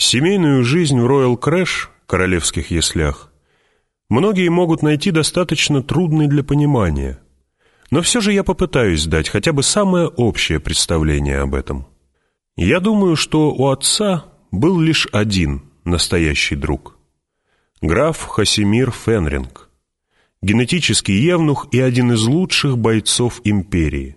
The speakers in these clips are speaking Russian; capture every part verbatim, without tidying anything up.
Семейную жизнь в Роял Крэш, королевских яслях, многие могут найти достаточно трудной для понимания, но все же я попытаюсь дать хотя бы самое общее представление об этом. Я думаю, что у отца был лишь один настоящий друг – граф Хасимир Фенринг, генетический евнух и один из лучших бойцов империи.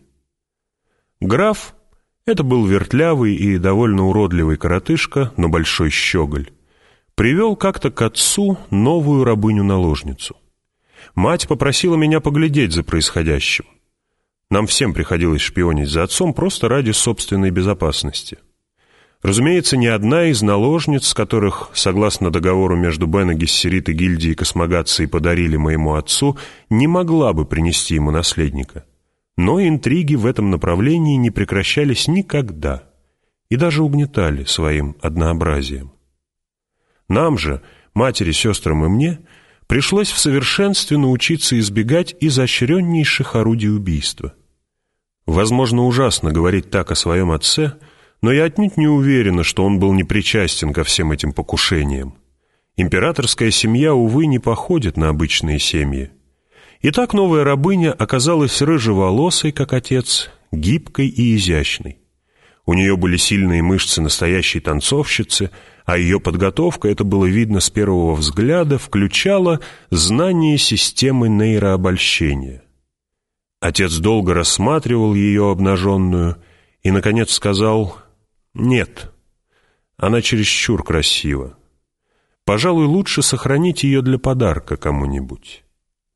Граф – это был вертлявый и довольно уродливый коротышка, но большой щеголь. Привел как-то к отцу новую рабыню-наложницу. Мать попросила меня поглядеть за происходящим. Нам всем приходилось шпионить за отцом просто ради собственной безопасности. Разумеется, ни одна из наложниц, которых, согласно договору между Бене Гессерит и гильдией космогации подарили моему отцу, не могла бы принести ему наследника. Но интриги в этом направлении не прекращались никогда и даже угнетали своим однообразием. Нам же, матери, сестрам и мне, пришлось в совершенстве научиться избегать изощреннейших орудий убийства. Возможно, ужасно говорить так о своем отце, но я отнюдь не уверена, что он был непричастен ко всем этим покушениям. Императорская семья, увы, не походит на обычные семьи. Итак, новая рабыня оказалась рыжеволосой, как отец, гибкой и изящной. У нее были сильные мышцы настоящей танцовщицы, а ее подготовка, это было видно с первого взгляда, включала знание системы нейрообольщения. Отец долго рассматривал ее обнаженную и, наконец, сказал: «Нет, она чересчур красива. Пожалуй, лучше сохранить ее для подарка кому-нибудь».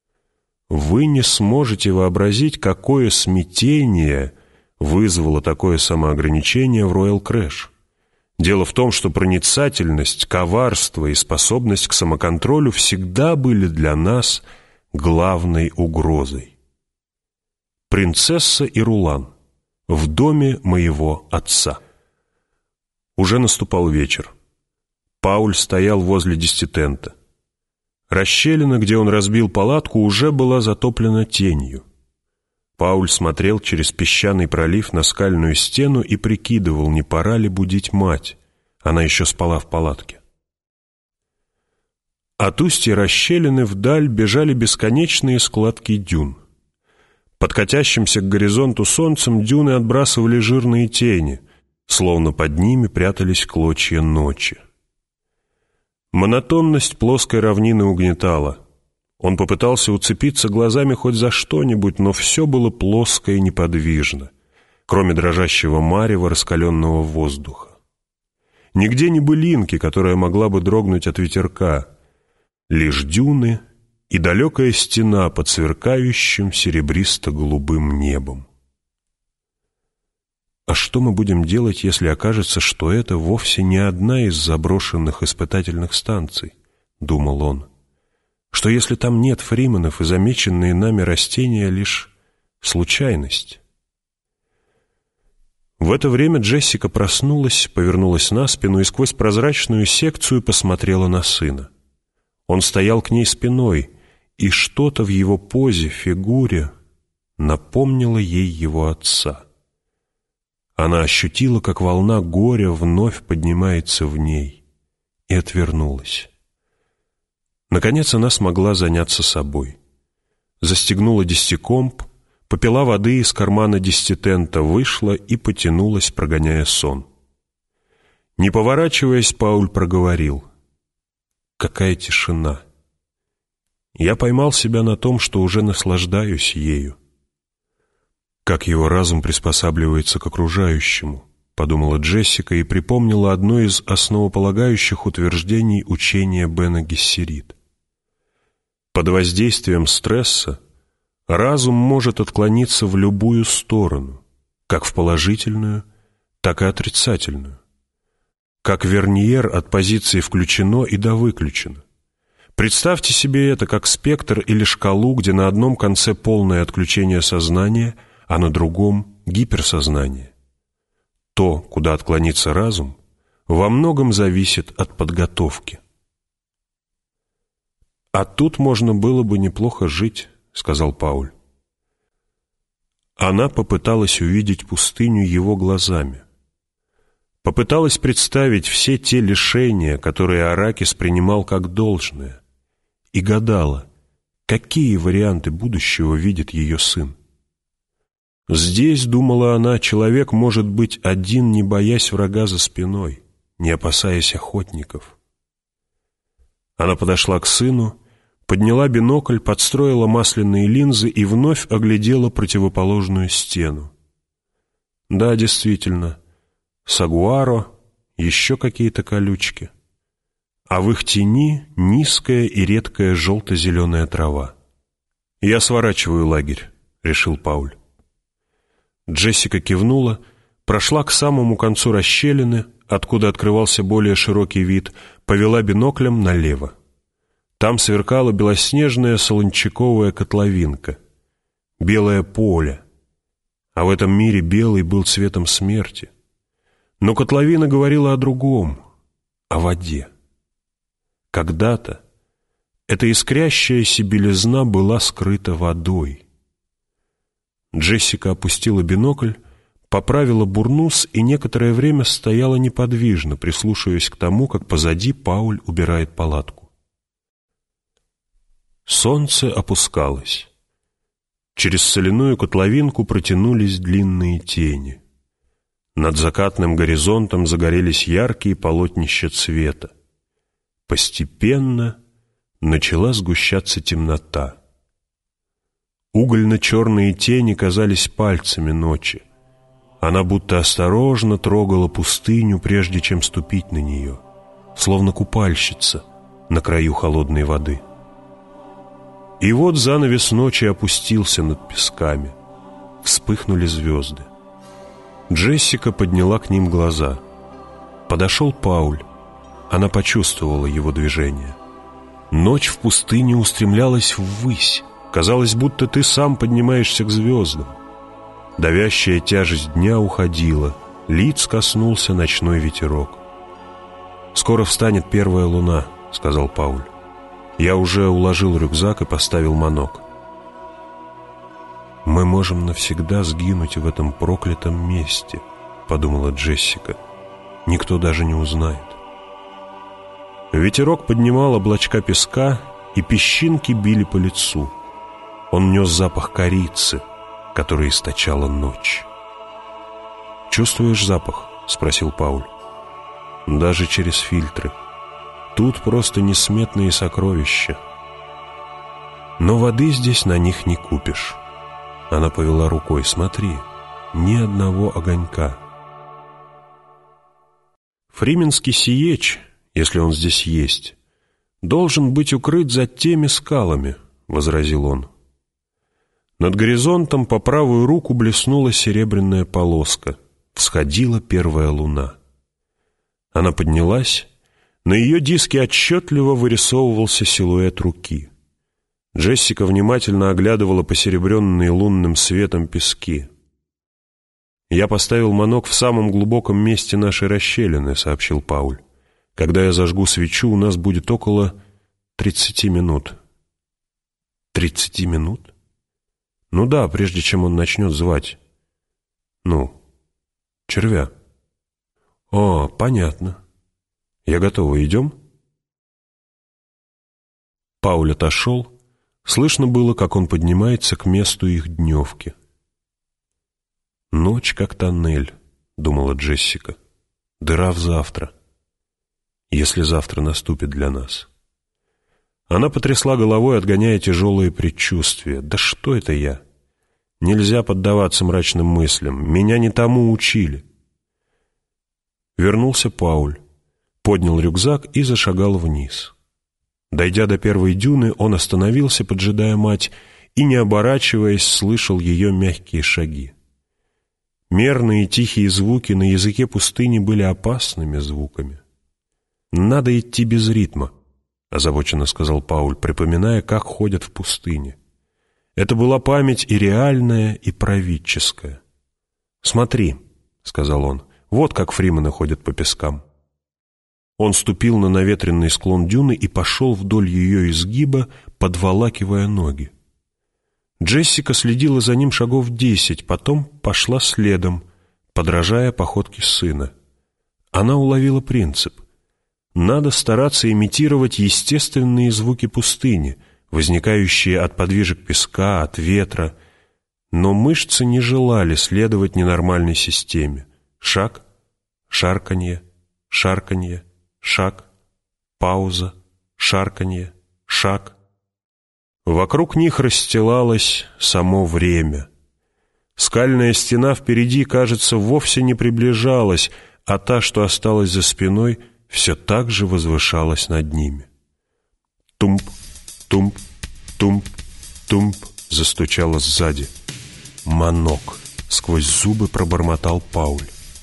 Вы не сможете вообразить, какое смятение вызвало такое самоограничение в Роял Крэш. Дело в том, что проницательность, коварство и способность к самоконтролю всегда были для нас главной угрозой. Принцесса и Рулан в доме моего отца. Уже наступал вечер. Пауль стоял возле десятитента. Расщелина, где он разбил палатку, уже была затоплена тенью. Пауль смотрел через песчаный пролив на скальную стену и прикидывал, не пора ли будить мать. Она еще спала в палатке. От устья расщелины вдаль бежали бесконечные складки дюн. Под катящимся к горизонту солнцем дюны отбрасывали жирные тени, словно под ними прятались клочья ночи. Монотонность плоской равнины угнетала. Он попытался уцепиться глазами хоть за что-нибудь, но все было плоско и неподвижно, кроме дрожащего марева раскаленного воздуха. Нигде не былинки, которая могла бы дрогнуть от ветерка, лишь дюны и далекая стена под сверкающим серебристо-голубым небом. А что мы будем делать, если окажется, что это вовсе не одна из заброшенных испытательных станций, думал он. Что если там нет фрименов и замеченные нами растения лишь случайность? В это время Джессика проснулась, повернулась на спину и сквозь прозрачную секцию посмотрела на сына. Он стоял к ней спиной, и что-то в его позе, фигуре напомнило ей его отца. Она ощутила, как волна горя вновь поднимается в ней, и отвернулась. Наконец она смогла заняться собой. Застегнула десятикомп, попила воды из кармана десятитента, вышла и потянулась, прогоняя сон. Не поворачиваясь, Пауль проговорил: «Какая тишина! Я поймал себя на том, что уже наслаждаюсь ею». «Как его разум приспосабливается к окружающему», — подумала Джессика и припомнила одно из основополагающих утверждений учения Бене Гессерит. Под воздействием стресса разум может отклониться в любую сторону, как в положительную, так и отрицательную. Как верниер от позиции «включено» и до «выключено». Представьте себе это как спектр или шкалу, где на одном конце полное отключение сознания, а на другом — гиперсознание. То, куда отклонится разум, во многом зависит от подготовки. «А тут можно было бы неплохо жить», — сказал Пауль. Она попыталась увидеть пустыню его глазами. Попыталась представить все те лишения, которые Аракис принимал как должное, и гадала, какие варианты будущего видит ее сын. Здесь, думала она, человек может быть один, не боясь врага за спиной, не опасаясь охотников. Она подошла к сыну, подняла бинокль, подстроила масляные линзы и вновь оглядела противоположную стену. Да, действительно, сагуаро, еще какие-то колючки, а в их тени низкая и редкая желто-зеленая трава. «Я сворачиваю лагерь», — решил Пауль. Джессика кивнула, прошла к самому концу расщелины, откуда открывался более широкий вид, повела биноклем налево. Там сверкала белоснежная солончаковая котловинка, белое поле, а в этом мире белый был цветом смерти. Но котловина говорила о другом, о воде. Когда-то эта искрящаяся белизна была скрыта водой. Джессика опустила бинокль, поправила бурнус и некоторое время стояла неподвижно, прислушиваясь к тому, как позади Пауль убирает палатку. Солнце опускалось. Через соляную котловинку протянулись длинные тени. Над закатным горизонтом загорелись яркие полотнища цвета. Постепенно начала сгущаться темнота. Угольно-черные тени казались пальцами ночи. Она будто осторожно трогала пустыню, прежде чем ступить на нее, словно купальщица на краю холодной воды. И вот занавес ночи опустился над песками. Вспыхнули звезды. Джессика подняла к ним глаза. Подошел Пауль. Она почувствовала его движение. Ночь в пустыне устремлялась ввысь. Казалось, будто ты сам поднимаешься к звездам. Давящая тяжесть дня уходила, лиц коснулся ночной ветерок. «Скоро встанет первая луна», — сказал Пауль. «Я уже уложил рюкзак и поставил манок». «Мы можем навсегда сгинуть в этом проклятом месте», — подумала Джессика. «Никто даже не узнает». Ветерок поднимал облачка песка, и песчинки били по лицу. Он нес запах корицы, который источала ночь. «Чувствуешь запах?» — спросил Пауль. «Даже через фильтры. Тут просто несметные сокровища. Но воды здесь на них не купишь». Она повела рукой. «Смотри, ни одного огонька». Фрименский сиеч, если он здесь есть, должен быть укрыт за теми скалами, — возразил он. Над горизонтом по правую руку блеснула серебряная полоска. Всходила первая луна. Она поднялась. На ее диске отчетливо вырисовывался силуэт руки. Джессика внимательно оглядывала посеребренные лунным светом пески. «Я поставил манок в самом глубоком месте нашей расщелины», — сообщил Пауль. «Когда я зажгу свечу, у нас будет около тридцати минут». «Тридцати минут?» «Ну да, прежде чем он начнет звать. Ну, червя». «О, понятно. Я готова. Идем?» Пауль отошел. Слышно было, как он поднимается к месту их дневки. «Ночь как тоннель», — думала Джессика. «Дыра в завтра. Если завтра наступит для нас». Она потрясла головой, отгоняя тяжелые предчувствия. «Да что это я? Нельзя поддаваться мрачным мыслям. Меня не тому учили». Вернулся Пауль, поднял рюкзак и зашагал вниз. Дойдя до первой дюны, он остановился, поджидая мать, и, не оборачиваясь, слышал ее мягкие шаги. Мерные тихие звуки на языке пустыни были опасными звуками. «Надо идти без ритма», — озабоченно сказал Пауль, припоминая, как ходят в пустыне. Это была память и реальная, и правительская. «Смотри», — сказал он, — «вот как фримены ходят по пескам». Он ступил на наветренный склон дюны и пошел вдоль ее изгиба, подволакивая ноги. Джессика следила за ним шагов десять, потом пошла следом, подражая походке сына. Она уловила принцип. Надо стараться имитировать естественные звуки пустыни, возникающие от подвижек песка, от ветра. Но мышцы не желали следовать ненормальной системе. Шаг, шарканье, шарканье, шаг, пауза, шарканье, шаг. Вокруг них расстилалось само время. Скальная стена впереди, кажется, вовсе не приближалась, а та, что осталась за спиной, все так же возвышалась над ними. Тумп, тумп, тумп, тумп застучало сзади. «Манок!» — сквозь зубы пробормотал Пауль.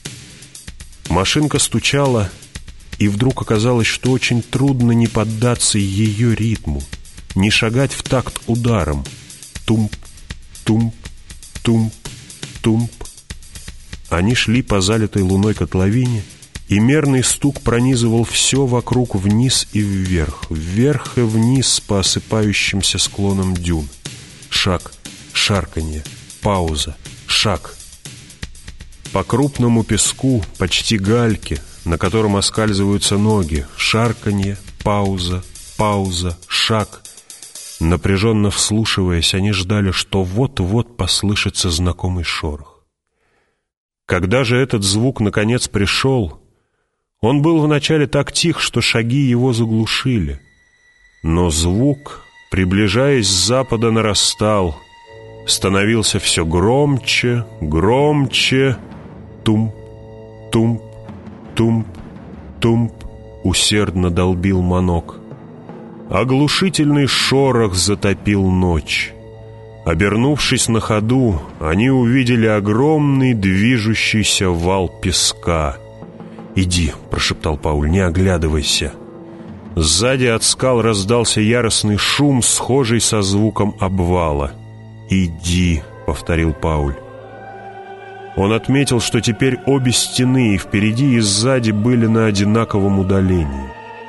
Машинка стучала, и вдруг оказалось, что очень трудно не поддаться ее ритму, не шагать в такт ударом. Тумп, тумп, тумп, тумп. Они шли по залитой луной котловине, и мерный стук пронизывал все вокруг вниз и вверх, вверх и вниз по осыпающимся склонам дюн. Шаг, шарканье, пауза, шаг. По крупному песку, почти гальке, на котором оскальзываются ноги, шарканье, пауза, пауза, шаг. Напряженно вслушиваясь, они ждали, что вот-вот послышится знакомый шорох. Когда же этот звук наконец пришел, он был вначале так тих, что шаги его заглушили. Но звук, приближаясь с запада, нарастал, становился все громче, громче. Тумп, тумп, тумп, тумп усердно долбил Манок. Оглушительный шорох затопил ночь. Обернувшись на ходу, они увидели огромный движущийся вал песка. «Иди», — прошептал Пауль, — «не оглядывайся». Сзади от скал раздался яростный шум, схожий со звуком обвала. «Иди», — повторил Пауль. Он отметил, что теперь обе стены, и впереди, и сзади, были на одинаковом удалении.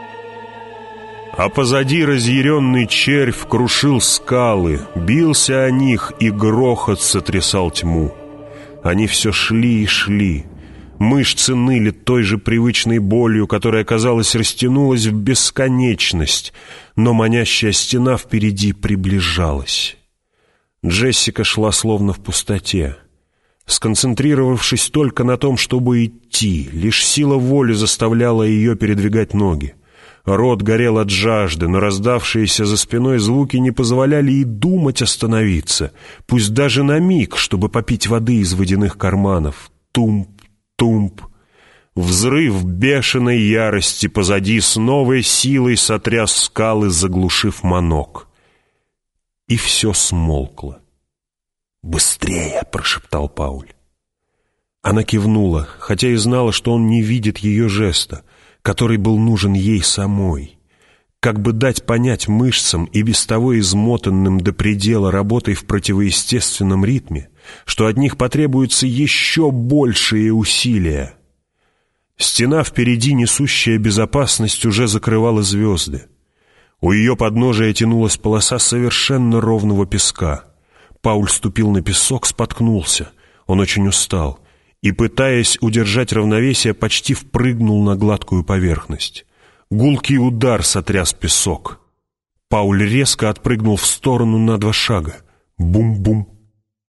А позади разъяренный червь крушил скалы, бился о них, и грохот сотрясал тьму. Они все шли и шли. Мышцы ныли той же привычной болью, которая, казалось, растянулась в бесконечность, но манящая стена впереди приближалась. Джессика шла словно в пустоте. Сконцентрировавшись только на том, чтобы идти, лишь сила воли заставляла ее передвигать ноги. Рот горел от жажды, но раздавшиеся за спиной звуки не позволяли и думать остановиться, пусть даже на миг, чтобы попить воды из водяных карманов. Тумп, тумп. Взрыв бешеной ярости позади с новой силой сотряс скалы, заглушив Манок. И все смолкло. «Быстрее!» — прошептал Пауль. Она кивнула, хотя и знала, что он не видит ее жеста, который был нужен ей самой. Как бы дать понять мышцам и без того измотанным до предела работой в противоестественном ритме, что от них потребуются еще большие усилия. Стена впереди, несущая безопасность, уже закрывала звезды. У ее подножия тянулась полоса совершенно ровного песка. Пауль ступил на песок, споткнулся. Он очень устал и, пытаясь удержать равновесие, почти впрыгнул на гладкую поверхность. Гулкий удар сотряс песок. Пауль резко отпрыгнул в сторону на два шага. Бум-бум.